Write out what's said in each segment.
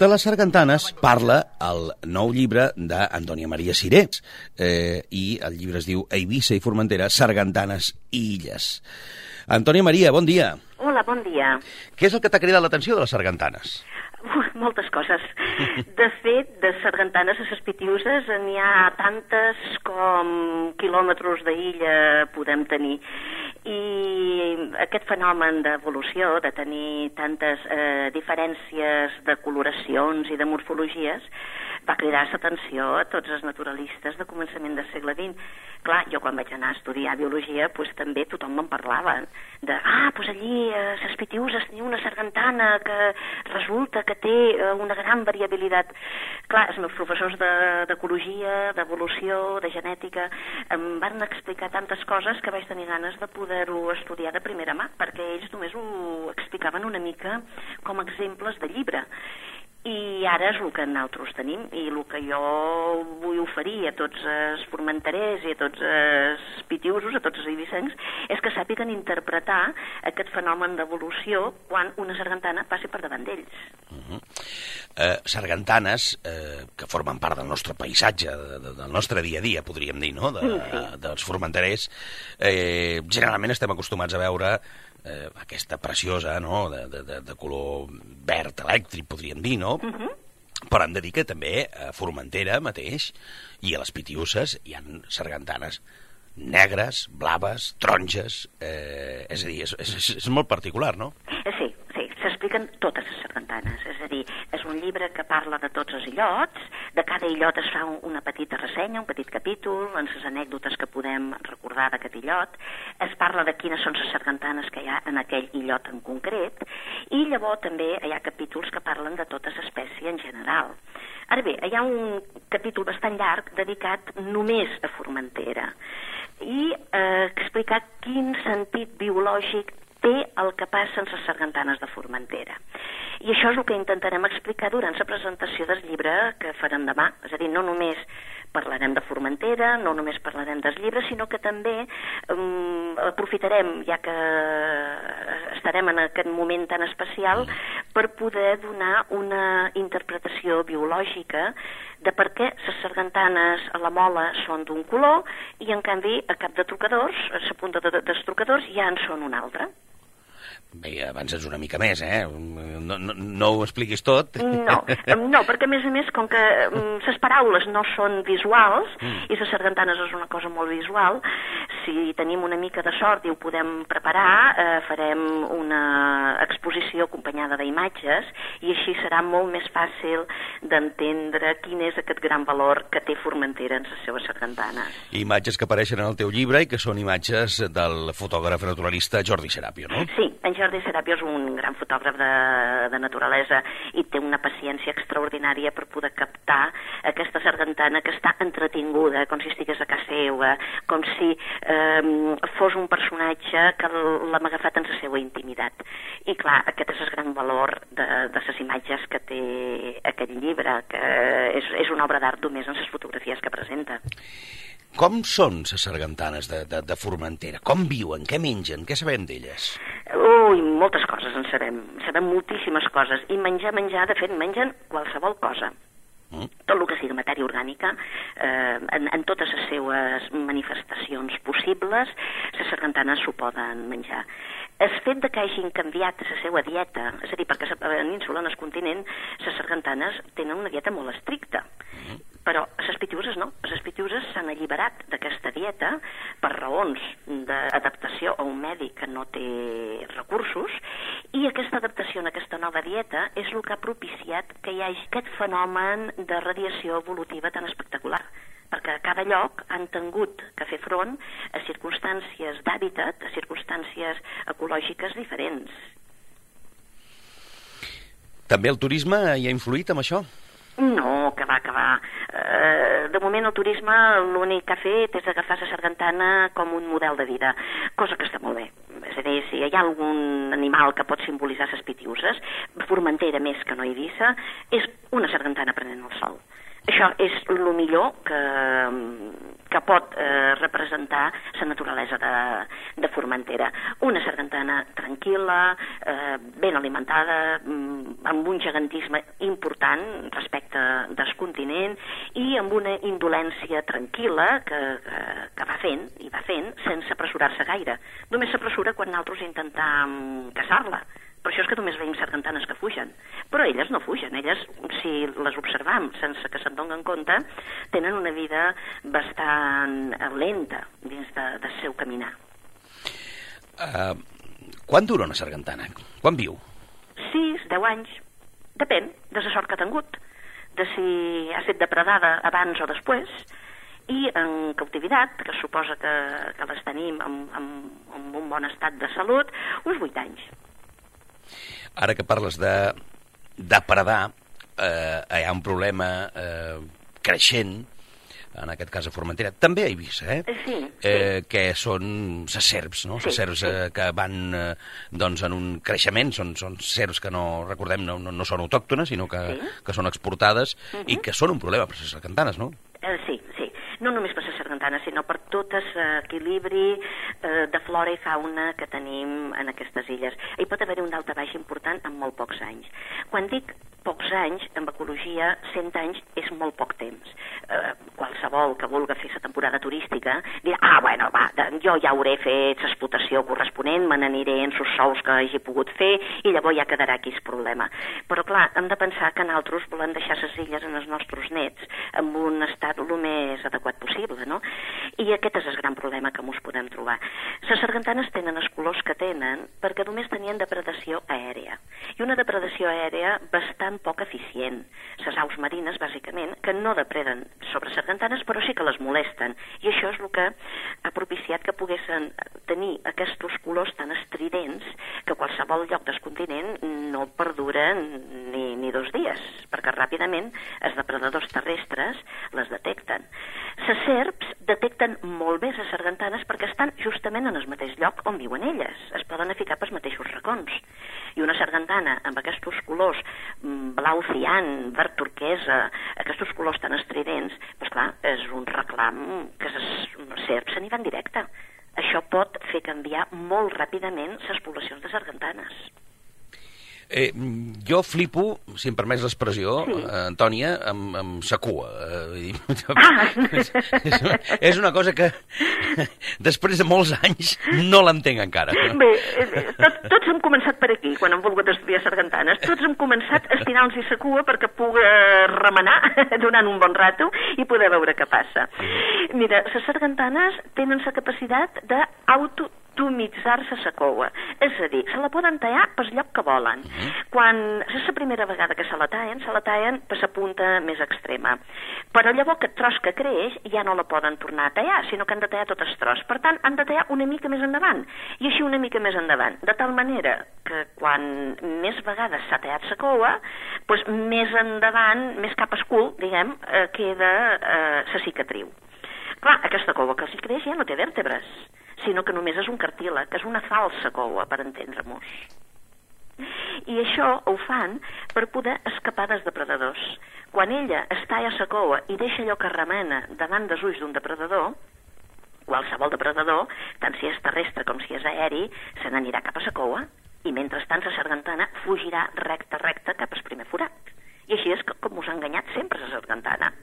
De les sargantanes parla el nou llibre d'Antònia Maria Sirés i el llibre es diu Eivissa i Formentera, sargantanes i illes. Antònia Maria, bon dia. Hola, bon dia. Què és el que t'ha cridat l'atenció de les sargantanes? Moltes coses. De fet, de sargantanes a les Pitiüses n'hi ha tantes com quilòmetres d'illa podem tenir. I aquest fenomen d'evolució, de tenir tantes diferències de coloracions i de morfologies, va cridar l'atenció a tots els naturalistes de començament del segle XX. Clar, jo quan vaig anar a estudiar biologia, també tothom me'n parlava de, allí a les Pitiüses tenia una sargantana que resulta que té una gran variabilitat. Clar, els meus professors d'ecologia, d'evolució, de genètica, em van explicar tantes coses que vaig tenir ganes de poder-ho estudiar de primera mà, perquè ells només ho explicaven una mica com a exemples de llibre. I ara és el que nosaltres tenim i el que jo vull oferir a tots els formenterers i a tots els pitiusos, a tots els eivissencs, és que sàpiguen interpretar aquest fenomen d'evolució quan una sargantana passi per davant d'ells. Sargantanes que formen part del nostre paisatge, del nostre dia a dia, podríem dir, no? Dels formenterers. Generalment estem acostumats a veure aquesta preciosa, no?, de color verd elèctric, podríem dir, no? Però hem de dir que també a Formentera mateix i a les Pitiüses hi ha sargantanes negres, blaves, taronges, és a dir, és molt particular, no? Sí, s'expliquen totes les sargantanes, és a dir, és un llibre que parla de tots els illots, de cada illot es fa una petita ressenya, un petit capítol, en les anècdotes que podem recordar d'aquest illot, es parla de quines són les sargantanes que hi ha en aquell illot en concret, i llavors també hi ha capítols que parlen de tota l'espècie en general. Ara bé, hi ha un capítol bastant llarg dedicat només a Formentera i explicar quin sentit biològic té el que passa en les sargantanes de Formentera. I això és el que intentarem explicar durant la presentació del llibre que farem demà. És a dir, no només parlarem de Formentera, no només parlarem dels llibres, sinó que també aprofitarem, ja que estarem en aquest moment tan especial, per poder donar una interpretació biològica de per què les sargantanes a la mola són d'un color i, en canvi, a cap de trucadors, a la punta dels trucadors, ja en són un altre. Bé, avances una mica més, No ho expliquis tot. No, perquè a més, com que les paraules no són visuals, i les sargantanes és una cosa molt visual, si tenim una mica de sort i ho podem preparar, farem una exposició acompanyada d'imatges, i així serà molt més fàcil d'entendre quin és aquest gran valor que té Formentera en les seves sargantanes. Imatges que apareixen en el teu llibre i que són imatges del fotògraf naturalista Jordi Serapio, no? Sí, en Jordi Serapio és un gran fotògraf de naturalesa i té una paciència extraordinària per poder captar aquesta sargantana que està entretinguda, com si estigués a casa seva, com si fos un personatge que l'hem agafat en la seva intimitat. I clar, aquest és el gran valor de les imatges que té aquest llibre, que és una obra d'art només en les fotografies que presenta. Com són les sargantanes de Formentera? Com viuen? Què mengen? Què sabem d'elles? Moltes coses en sabem. Sabem moltíssimes coses. I menjar, de fet, mengen qualsevol cosa. Tot el que sigui matèria orgànica, en totes les seues manifestacions possibles, les sargantanes s'ho poden menjar. El fet que hagin canviat la seva dieta, és a dir, perquè a la península, en el continent, les sargantanes tenen una dieta molt estricta, però les Pitiüses no. Les Pitiüses s'han alliberat d'aquesta dieta per raons d'adaptació a un medi que no té recursos, i aquesta adaptació en aquesta nova dieta és el que ha propiciat que hi hagi aquest fenomen de radiació evolutiva tan espectacular, perquè a cada lloc han tingut que fer front a circumstàncies d'hàbitat, a circumstàncies ecològiques diferents. També el turisme hi ha influït amb això? No, que va. De moment el turisme l'únic que ha fet és agafar la sargantana com un model de vida, cosa que està molt bé. És a dir, si hi ha algun animal que pot simbolitzar les Pitiüses, Formentera més que no Eivissa, és una sargantana prenent el sol. Això és el millor que que pot representar la naturalesa de Formentera. Una sargantana tranquil·la, ben alimentada, amb un gegantisme important respecte del continent i amb una indolència tranquil·la que va fent, i va fent, sense apressurar-se gaire. Només s'apressura quan nosaltres intentem caçar-la. Per això és que només veiem sargantanes que fugen. Però elles no fugen. Elles, si les observam sense que se'n donen compte, tenen una vida bastant lenta dins del seu caminar. Quan dura una sargantana? Quan viu? 6, 10 anys. Depèn de la sort que ha tingut, de si ha estat depredada abans o després, i en cautivitat, que suposa que les tenim en un bon estat de salut, uns 8 anys. Ara que parles de depredar, hi ha un problema creixent, en aquest cas a Formentera, també a Eivissa, Sí. Que són les serps, no? Les serps que van doncs, en un creixement, són serps que no, recordem, no són autòctones, sinó que són exportades i que són un problema per les sargantanes, no? Sí. No només per les sargantanes, sinó per tot l'equilibri de flora i fauna que tenim en aquestes illes. Hi pot haver un daltabaix important en molt pocs anys. Quan dic pocs anys, en ecologia, 100 anys és molt poc temps. Qualsevol que vulgui fer la temporada turística dirà, bueno, va, jo ja hauré fet l'explotació corresponent, me n'aniré en els sous que hagi pogut fer i llavors ja quedarà aquí el problema. Però clar, hem de pensar que nosaltres volem deixar les illes en els nostres nets en un estat el més adequat possible, no? I aquest és el gran problema que ens podem trobar. Les sargantanes tenen els colors que tenen perquè només tenien depredació aèria. I una depredació aèria bastant poc eficient. Les aus marines, bàsicament, que no depreden sobre sargantanes, però sí que les molesten. I això és el que ha propiciat que poguessin tenir aquests colors tan estridents que qualsevol lloc del continent no perduren ni 2 dies, perquè ràpidament els depredadors terrestres les detecten. Les serps detecten molt bé les sargantanes perquè estan justament en el mateix lloc on viuen elles. Es poden ficar pels mateixos racons. I una sargantana amb aquests colors blau cian, verd turquesa, aquests colors tan estridents, doncs clar, és un reclam que les serps se n'hi van directe. Això pot fer canviar molt ràpidament les poblacions de sargantanes. Jo flipo, si em permets l'expressió, Antònia, amb sa cua. És una cosa que després de molts anys no l'entenc encara. Bé, tots hem començat per aquí, quan hem volgut estudiar sargantanes. Tots hem començat a estirar-nos sa cua perquè pugui remenar durant un bon rato i poder veure què passa. Mira, les sargantanes tenen la capacitat d'autotomitzar-se la cua. És a dir, se la poden tallar pel lloc que volen. Quan és la primera vegada que se la tallen per la punta més extrema. Però llavors aquest tros que creix ja no la poden tornar a tallar, sinó que han de tallar tot el tros. Per tant, han de tallar una mica més endavant, i així una mica més endavant. De tal manera que quan més vegades s'ha tallat la cua, doncs més endavant, més cap al cul, diguem, queda la cicatriu. Clar, aquesta cua que els creix ja no té vèrtebres, sinó que només és un cartílag, que és una falsa cua, per entendre-nos. I això ho fan per poder escapar dels depredadors. Quan ella es talla la cua i deixa allò que remena davant dels ulls d'un depredador, qualsevol depredador, tant si és terrestre com si és aeri, se n'anirà cap a la cua, i mentrestant la sargantana fugirà recta cap al primer forat. I així és com us ha enganyat sempre la sargantana.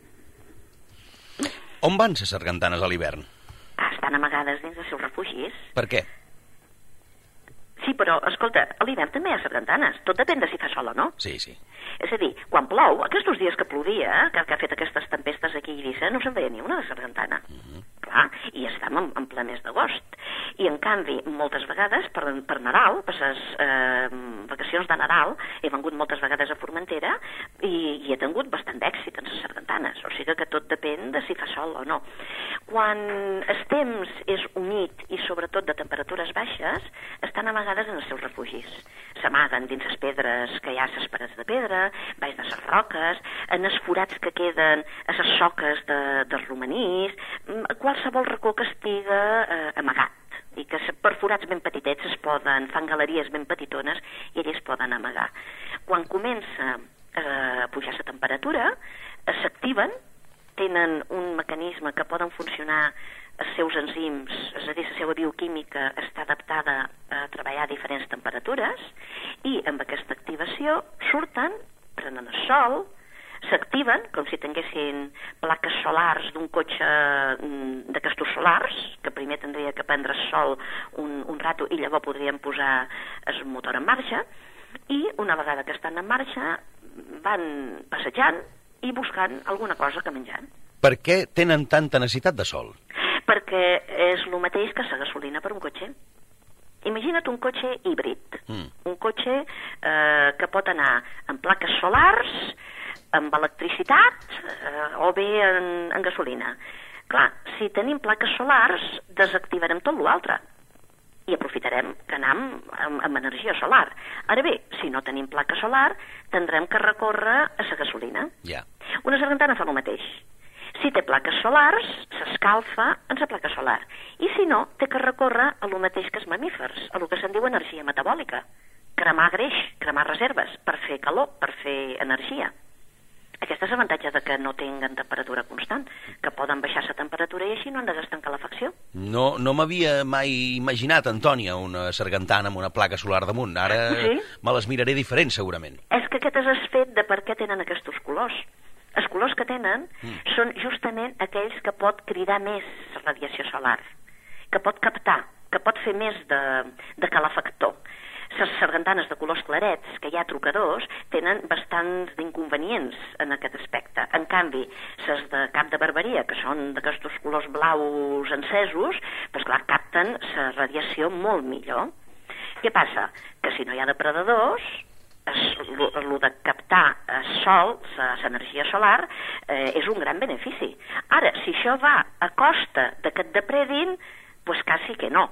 On van les sargantanes a l'hivern? Estan amagades dins dels seus refugis. Per què? Sí, però, escolta, a l'hivern també hi ha sargantanes. Tot depèn de si fa sol o no. Sí. És a dir, quan plou, aquests dies que plovia, que ha fet aquestes tempestes aquí a Eivissa, no se'n veia ni una de sargantana. Clar, i estem en ple mes d'agost. I, en canvi, moltes vegades, per Nadal, per les vacacions de Nadal, he vengut moltes vegades a Formentera i he tingut bastant d'èxit en les sargantanes. O sigui que tot depèn de si fa sol o no. Quan el temps és humit i, sobretot, de temperatures baixes, estan amagades en els seus refugis. S'amaguen dins les pedres que hi ha a les parets de pedra, baix de les roques, en els forats que queden a les soques dels romanís, qualsevol racó que estiga amagat, i que per forats ben petitets fan galeries ben petitones i elles poden amagar. Quan comença a pujar la temperatura, s'activen tenen un mecanisme que poden funcionar els seus enzims, és a dir, la seva bioquímica està adaptada a treballar a diferents temperatures i amb aquesta activació surten, prenen el sol, s'activen com si tinguessin plaques solars d'un cotxe d'aquestos solars, que primer tindria que prendre el sol un rato i llavors podríem posar el motor en marxa, i una vegada que estan en marxa van passejant i buscant alguna cosa que menjar. Per què tenen tanta necessitat de sol? Perquè és el mateix que la gasolina per un cotxe. Imagina't un cotxe híbrid, un cotxe que pot anar amb plaques solars, amb electricitat o bé en gasolina. Clar, si tenim plaques solars, desactivarem tot l'altre i aprofitarem que anem amb energia solar. Ara bé, si no tenim placa solar, tindrem que recórrer a la gasolina. Una sargantana fa el mateix. Si té plaques solars, s'escalfa en la placa solar. I si no, té que recórrer a lo mateix que els mamífers, a lo que se'n diu energia metabòlica. Cremar greix, cremar reserves, per fer calor, per fer energia. Aquest és l'avantatge de que no tinguen temperatura constant, que poden baixar la temperatura i així no han de gastar en calefacció. No m'havia mai imaginat, Antònia, una sargantana amb una placa solar damunt. Ara me les miraré diferent, segurament. És que aquest és el fet de per què tenen aquests colors. Els colors que tenen són justament aquells que pot cridar més radiació solar, que pot captar, que pot fer més de calefactor. Les sargantanes de colors clarets, que hi ha trucadors, tenen bastants d'inconvenients en aquest aspecte. En canvi, les de cap de barberia, que són d'aquests colors blaus encesos, doncs clar, capten la radiació molt millor. Què passa? Que si no hi ha depredadors, el de captar el sol, l'energia solar, és un gran benefici. Ara, si això va a costa de que et depredin, doncs quasi que no.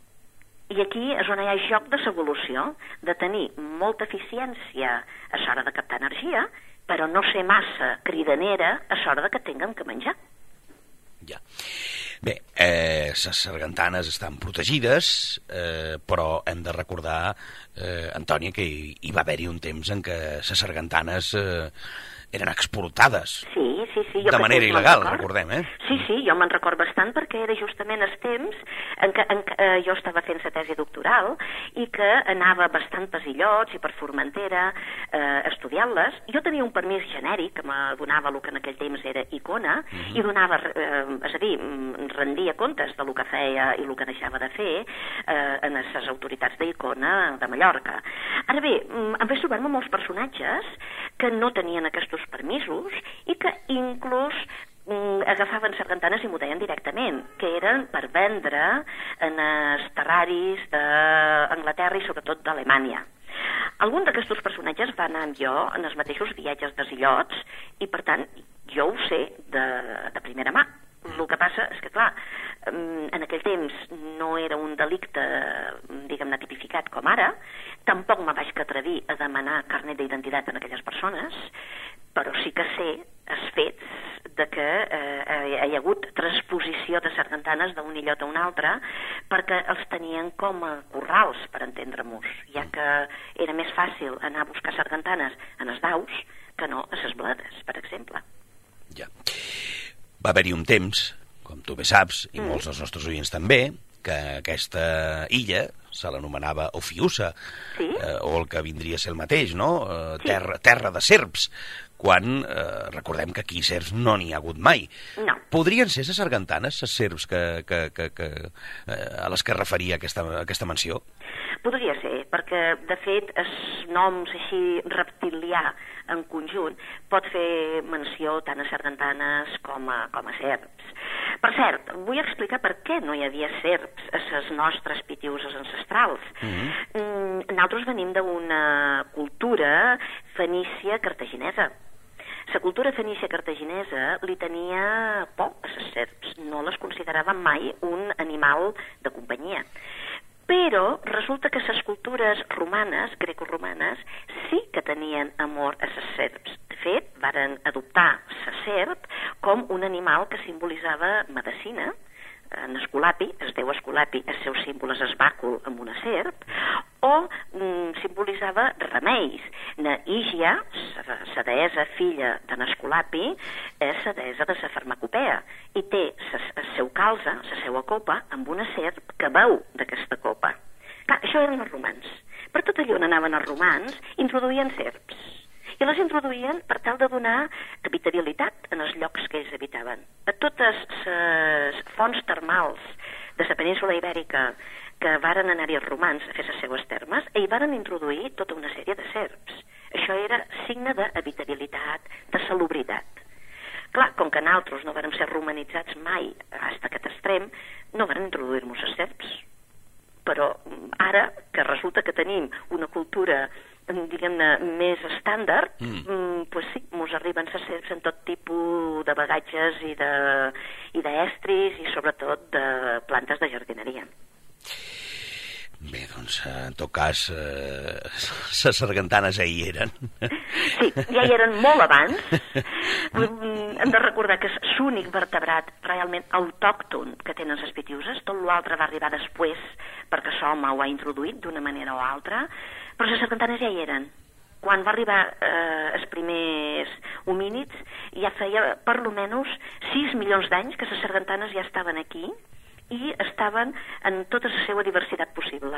I aquí és on hi ha joc de l'evolució, de tenir molta eficiència a l'hora de captar energia, però no ser massa cridanera a l'hora de que tinguem que menjar. Ja. Bé, les sargantanes estan protegides, però hem de recordar, Antònia, que hi va haver-hi un temps en què les sargantanes eren exportades. Sí. De manera il·legal, recordem, Sí, jo me'n record bastant perquè era justament el temps en què jo estava fent la tesi doctoral i que anava bastant per illots i per Formentera estudiant-les. Jo tenia un permís genèric que me donava el que en aquell temps era Icona i donava, és a dir, rendia comptes del que feia i el que deixava de fer en les autoritats d'Icona de Mallorca. Ara bé, em vaig trobar-me molts personatges que no tenien aquests permisos i que inclús agafaven sargantanes i m'ho deien directament, que eren per vendre en els terraris d'Anglaterra i sobretot d'Alemanya. Algun d'aquests personatges va anar amb jo en els mateixos viatges dels illots i per tant jo ho sé de primera mà. El que passa és que, clar, en aquell temps no era un delicte, diguem-ne, tipificat com ara, tampoc me vaig atrevir a demanar carnet d'identitat en aquelles persones, però sí que sé els fets de que hi ha hagut transposició de sargantanes d'un illot a un altre perquè els tenien com a corrals, per entendre-nos, ja que era més fàcil anar a buscar sargantanes en els daus que no a les bledes, per exemple. Ja. Va haver-hi un temps, com tu bé saps, i molts dels nostres oients també, que aquesta illa se l'anomenava Ophiusa, o el que vindria a ser el mateix, no? Terra de serps, quan recordem que aquí serps no n'hi ha hagut mai. No. Podrien ser les sargantanes, les serps a les que referia aquesta menció? Podria ser, perquè de fet els noms així reptilià en conjunt pot fer menció tant a sargantanes com a serps. Per cert, vull explicar per què no hi havia serps a les nostres pitiuses ancestrals. Nosaltres venim d'una cultura fenícia cartaginesa. La cultura fenícia cartaginesa li tenia por a les serps, no les considerava mai un animal de companyia. Però resulta que les cultures romanes, greco-romanes, sí que tenien amor a les serps. De fet, varen adoptar la serp com un animal que simbolitzava medicina. En Esculapi, es deu Esculapi, el seu símbol és el bàcul amb una serp, o simbolitzava remeis. Ígia, la deessa filla de n'Esculapi, és la deessa de la farmacopea i té el seu calze, la seva copa, amb una serp que beu d'aquesta copa. Clar, això eren els romans. Per tot allò on anaven els romans, introduïen serps. I les introduïen per tal de donar habitabilitat en els llocs que ells habitaven. A totes les fonts termals de la península ibèrica que varen anar-hi els romans a fer les seues termes, hi varen introduir tota una sèrie de serps. Això era signe d'habitabilitat, de salubritat. Clar, com que nosaltres no vàrem ser romanitzats mai fins a aquest extrem, no varen introduir-nos les serps. Però ara, que resulta que tenim una cultura, diguem-ne, més estàndard, doncs sí, mos arriben les serps en tot tipus de bagatges i d'estris i sobretot de plantes de jardineria. Bé, doncs, en tot cas, les sargantanes ja hi eren. Sí, ja hi eren molt abans. Hem de recordar que és l'únic vertebrat realment autòcton que tenen les pitiuses. Tot l'altre va arribar després perquè l'home ho ha introduït d'una manera o altra, però les sargantanes ja hi eren. Quan va arribar els primers homínids, ja feia per lo menys 6 milions d'anys que les sargantanes ja estaven aquí i estaven en tota la seva diversitat possible.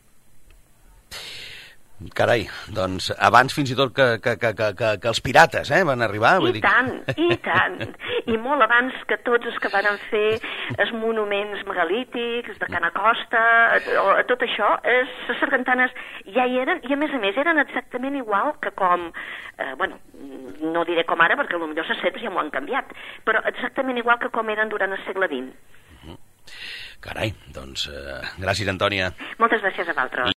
Carai, doncs abans fins i tot que els pirates van arribar. I tant, i molt abans que tots els que van fer els monuments megalítics de Cana Costa, tot això, les sargantanes ja hi eren, i a més eren exactament igual que com, no diré com ara perquè potser les serps ja m'ho han canviat, però exactament igual que com eren durant el segle XX. Carai, doncs gràcies, Antònia. Moltes gràcies a vosaltres.